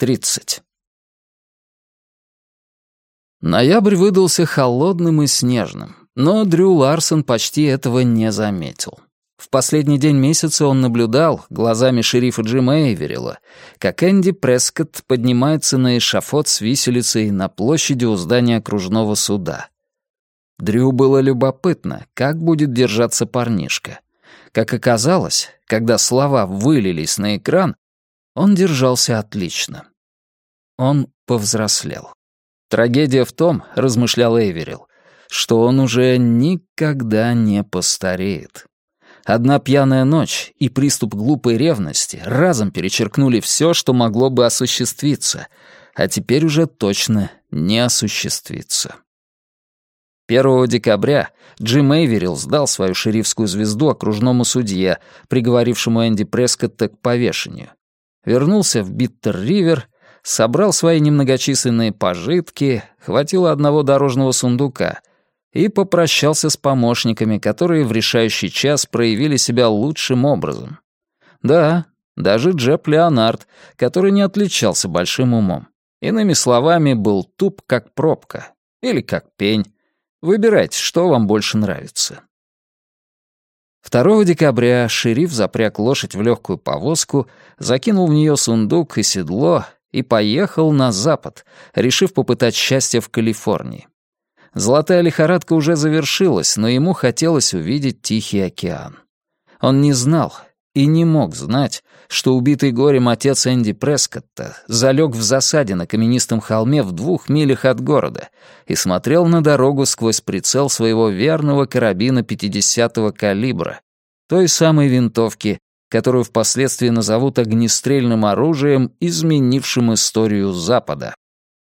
30. Ноябрь выдался холодным и снежным, но Дрю Ларсон почти этого не заметил. В последний день месяца он наблюдал глазами шерифа Джима Эйверилла, как Энди Прескотт поднимается на эшафот с виселицей на площади у здания окружного суда. Дрю было любопытно, как будет держаться парнишка. Как оказалось, когда слова вылились на экран, он держался отлично. Он повзрослел. Трагедия в том, размышлял Эйверилл, что он уже никогда не постареет. Одна пьяная ночь и приступ глупой ревности разом перечеркнули все, что могло бы осуществиться, а теперь уже точно не осуществится. 1 декабря Джим Эйверилл сдал свою шерифскую звезду окружному судье, приговорившему Энди Прескотта к повешению. Вернулся в Биттер-Ривер, собрал свои немногочисленные пожитки, хватило одного дорожного сундука и попрощался с помощниками, которые в решающий час проявили себя лучшим образом. Да, даже Джеб Леонард, который не отличался большим умом. Иными словами, был туп как пробка или как пень. Выбирайте, что вам больше нравится. 2 декабря шериф запряг лошадь в легкую повозку, закинул в нее сундук и седло и поехал на запад, решив попытать счастье в Калифорнии. Золотая лихорадка уже завершилась, но ему хотелось увидеть Тихий океан. Он не знал и не мог знать, что убитый горем отец Энди Прескотта залег в засаде на каменистом холме в 2 милях от города и смотрел на дорогу сквозь прицел своего верного карабина 50-го калибра, той самой винтовки, которую впоследствии назовут огнестрельным оружием, изменившим историю Запада.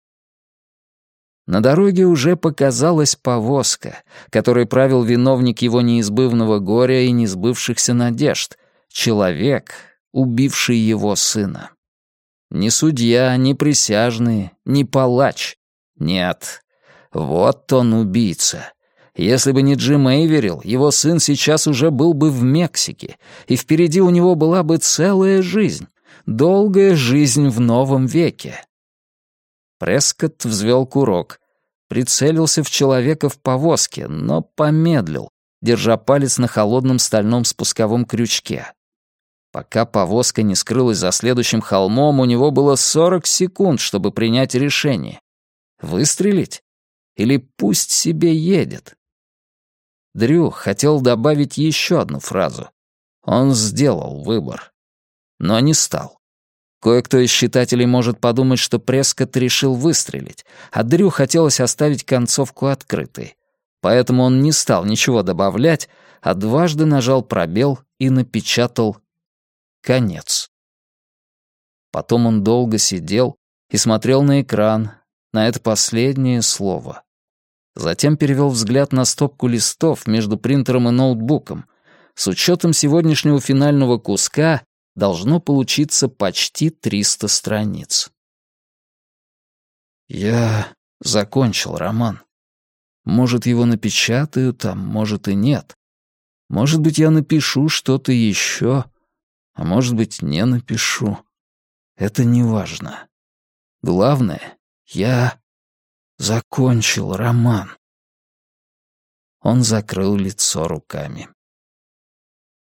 На дороге уже показалась повозка, которой правил виновник его неизбывного горя и несбывшихся надежд, человек, убивший его сына. Ни судья, ни присяжные, ни палач. Нет, вот он убийца. Если бы не Джим Эйверилл, его сын сейчас уже был бы в Мексике, и впереди у него была бы целая жизнь, долгая жизнь в новом веке. Прескотт взвел курок, прицелился в человека в повозке, но помедлил, держа палец на холодном стальном спусковом крючке. Пока повозка не скрылась за следующим холмом, у него было 40 секунд, чтобы принять решение. Выстрелить? Или пусть себе едет? Дрю хотел добавить еще одну фразу. Он сделал выбор. Но не стал. Кое-кто из читателей может подумать, что Прескотт решил выстрелить, а Дрю хотелось оставить концовку открытой. Поэтому он не стал ничего добавлять, а дважды нажал пробел и напечатал «Конец». Потом он долго сидел и смотрел на экран, на это последнее слово. Затем перевел взгляд на стопку листов между принтером и ноутбуком. С учетом сегодняшнего финального куска должно получиться почти 300 страниц. Я закончил роман. Может, его напечатают, а может и нет. Может быть, я напишу что-то еще, а может быть, не напишу. Это не важно. Главное, я закончил роман. Он закрыл лицо руками.